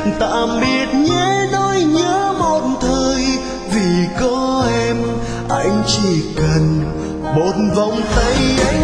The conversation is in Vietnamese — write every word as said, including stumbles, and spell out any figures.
tạm biệt nhé nỗi nhớ một thời, vì có em anh chỉ cần một vòng tay anh